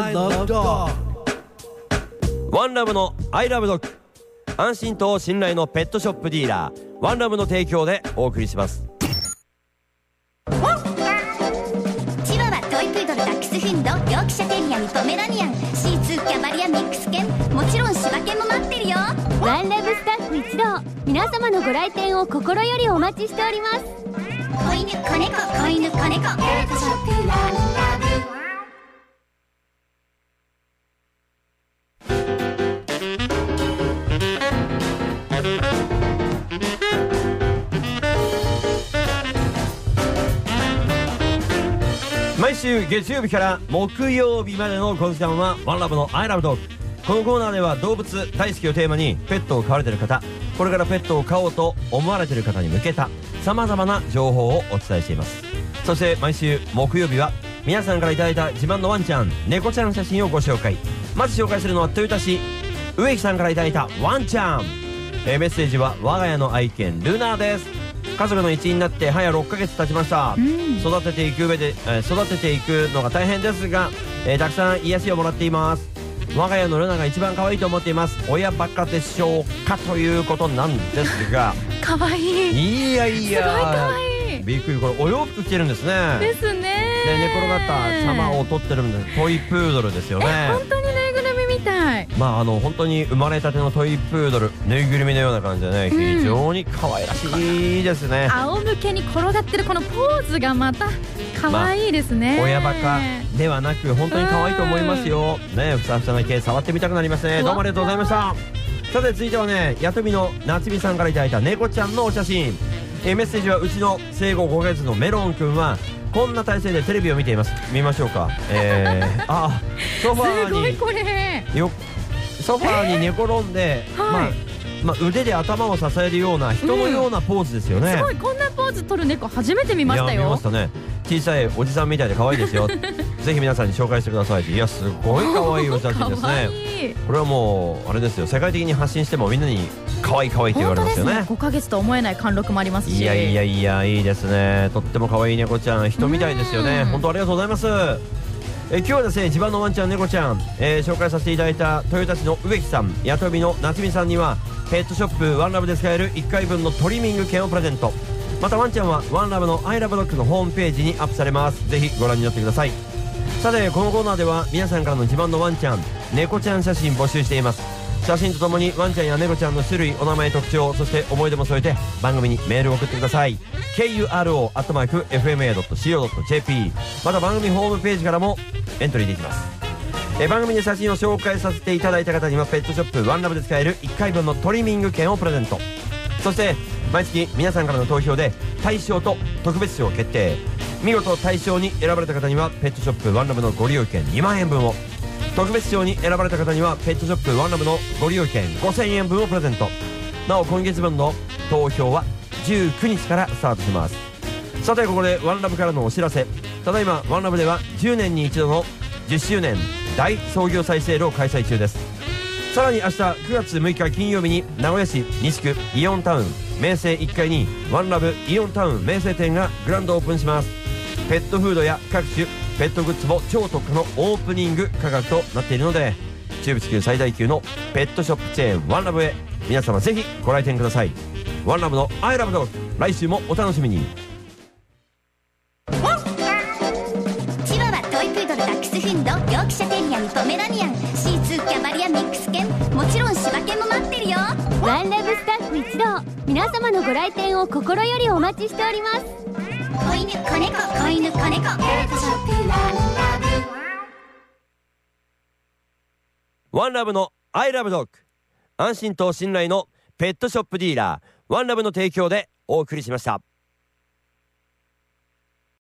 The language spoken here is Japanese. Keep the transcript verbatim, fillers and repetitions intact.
I love dog。 ワンラブの I love dog、 安心と信頼のペットショップディーラーワンラブの提供でお送りします。 チワワ、トイプードル、ダックスフンド、ヨークシャテリアにポメラニアン、シーツー、キャバリアミックス犬、もちろん柴犬も待ってるよ。 ワンラブスタッフ一同、皆様のご来店を心よりお待ちしております。 子犬、子猫、子犬、子猫、ペットショップワンラブ。 毎週月曜日から木曜日までのこの時間はワンラブの I love dog。 このコーナーでは動物大好きをテーマにペットを飼われている方、これからペットを飼おうと思われている方に向けたさまざまな情報をお伝えしています。そして毎週木曜日は皆さんからいただいた自慢のワンちゃん、猫ちゃんの写真をご紹介。まず紹介するのは豊田市植木さんからいただいたワンちゃん。えー、メッセージは我が家の愛犬ルナです。家族の一員になって早ろっかげつ経ちました、うん、育てていく上で、えー、育てていくのが大変ですが、えー、たくさん癒しをもらっています。我が家のルナが一番可愛いと思っています。親バカでしょうかということなんですが可愛いいやいや、 すごい可愛い、 びっくり。これお洋服着てるんですね。 ですね。 で寝転がった様を撮ってるんです。トイプードルですよね。 え本当にぬいぐるみみたい。 まああの本当に生まれたてのトイプードル、ぬいぐるみのような感じでね、うん、非常に可愛らしいですね。 仰向けに転がってるこのポーズがまた可愛いですね、 まあ、親バカではなく本当に可愛いと思いますよね。ふさふさな毛触ってみたくなりますね。どうもありがとうございました。さて続いてはね、やとみの夏美さんからいただいた猫ちゃんのお写真。えメッセージはうちの生後ごかげつのメロンくんはこんな体勢でテレビを見ています。見ましょうか。えー、あソファーにすごいこれよソファーに寝転んで、えーまあはいまあ、腕で頭を支えるような人のようなポーズですよね、 うん、すごい。こんなポーズ取る猫初めて見ましたよ。 いや見ましたね。小さいおじさんみたいで可愛いですよぜひ皆さんに紹介してくださいって。いやすごい可愛いお写真ですね。これはもうあれですよ、世界的に発信してもみんなに可愛い可愛いって言われますよね。 ねごかげつと思えない貫禄もありますし。 いやいやいやいいですね。とっても可愛い猫ちゃん、人みたいですよね。本当ありがとうございます。え今日はですね、自慢のワンちゃん猫ちゃん、えー、紹介させていただいた豊田市の植木さん、やとびの夏美さんにはペットショップワンラブで使えるいっかいぶんのトリミング券をプレゼント。またワンちゃんはワンラブの I love dog のホームページにアップされます。ぜひご覧になってください。さてこのコーナーでは皆さんからの自慢のワンちゃん猫ちゃん写真募集しています。写真とともにワンちゃんや猫ちゃんの種類、お名前、特徴、そして思い出も添えて番組にメールを送ってください。 ケーユーアールオー アットマーク エフエムエー ドット シーオー ドット ジェーピー、 また番組ホームページからもエントリーできます。え番組で写真を紹介させていただいた方にはペットショップワンラブで使えるいっかいぶんのトリミング券をプレゼント。そして毎月皆さんからの投票で大賞と特別賞を決定。見事大賞に選ばれた方にはペットショップワンラブのご利用券にまんえんぶんを、特別賞に選ばれた方にはペットショップワンラブのご利用券ごせんえんぶんをプレゼント。なお今月分の投票はじゅうくにちからスタートします。さてここでワンラブからのお知らせ。ただいまワンラブではじゅうねんに一度のじゅっしゅうねん大創業祭セールを開催中です。さらに明日くがつむいか金曜日に名古屋市西区イオンタウン明星いっかいにワンラブイオンタウン明星店がグランドオープンします。ペットフードや各種ペットグッズも超特価のオープニング価格となっているので、中部地区最大級のペットショップチェーンワンラブへ皆様ぜひご来店ください。ワンラブの I love dog、 来週もお楽しみに。 チワワ、トイプードル、ダックスフンド、ヨークシャテリアにポメラニアン、シーツー、キャバリアミックス犬、もちろん柴犬も待ってるよ。 ワンラブスタッフ一同、皆様のご来店を心よりお待ちしております。 子犬、子猫、子犬、子猫、ペットショップワンラブ。 ワンラブの I love dog、 安心と信頼のペットショップディーラーワンラブの提供でお送りしました。